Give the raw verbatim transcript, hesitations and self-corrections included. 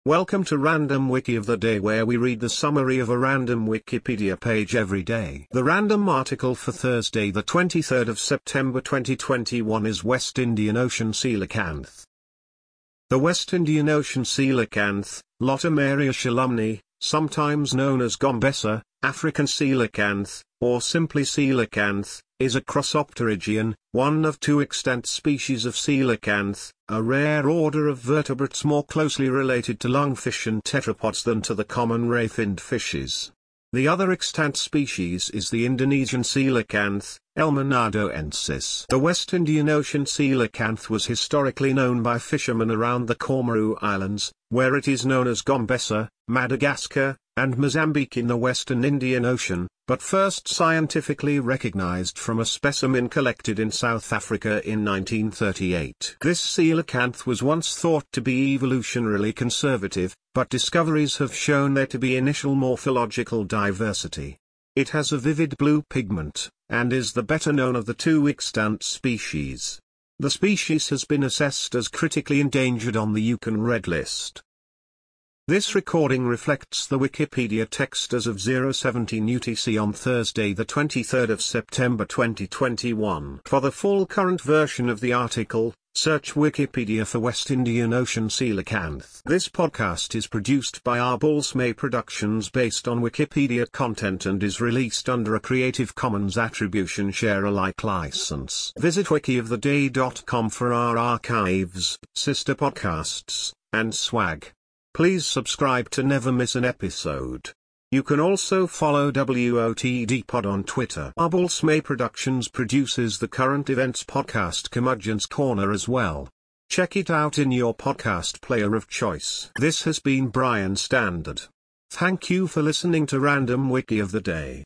Welcome to Random Wiki of the Day, where we read the summary of a random Wikipedia page every day. The random article for Thursday the twenty-third of September twenty twenty-one is West Indian Ocean Coelacanth. The West Indian Ocean coelacanth, Lotomeria shalumni, sometimes known as Gombessa, African coelacanth, or simply coelacanth, is a Crossopterygian, one of two extant species of coelacanth, a rare order of vertebrates more closely related to lungfish and tetrapods than to the common ray-finned fishes. The other extant species is the Indonesian coelacanth, Elmanadoensis. The West Indian Ocean coelacanth was historically known by fishermen around the Comoro Islands, where it is known as Gombessa, Madagascar, and Mozambique in the Western Indian Ocean, but first scientifically recognized from a specimen collected in South Africa in nineteen thirty-eight. This coelacanth was once thought to be evolutionarily conservative, but discoveries have shown there to be initial morphological diversity. It has a vivid blue pigment, and is the better known of the two extant species. The species has been assessed as critically endangered on the Yukon Red List. This recording reflects the Wikipedia text as of zero seventeen U T C on Thursday the twenty-third of September twenty twenty-one. For the full current version of the article, search Wikipedia for West Indian Ocean coelacanth. This podcast is produced by Arballs May Productions based on Wikipedia content and is released under a Creative Commons Attribution Share Alike license. Visit wiki of the day dot com for our archives, sister podcasts, and swag. Please subscribe to never miss an episode. You can also follow W O T D Pod on Twitter. Arballs May Productions produces the current events podcast Curmudgeon's Corner as well. Check it out in your podcast player of choice. This has been Brian Standard. Thank you for listening to Random Wiki of the Day.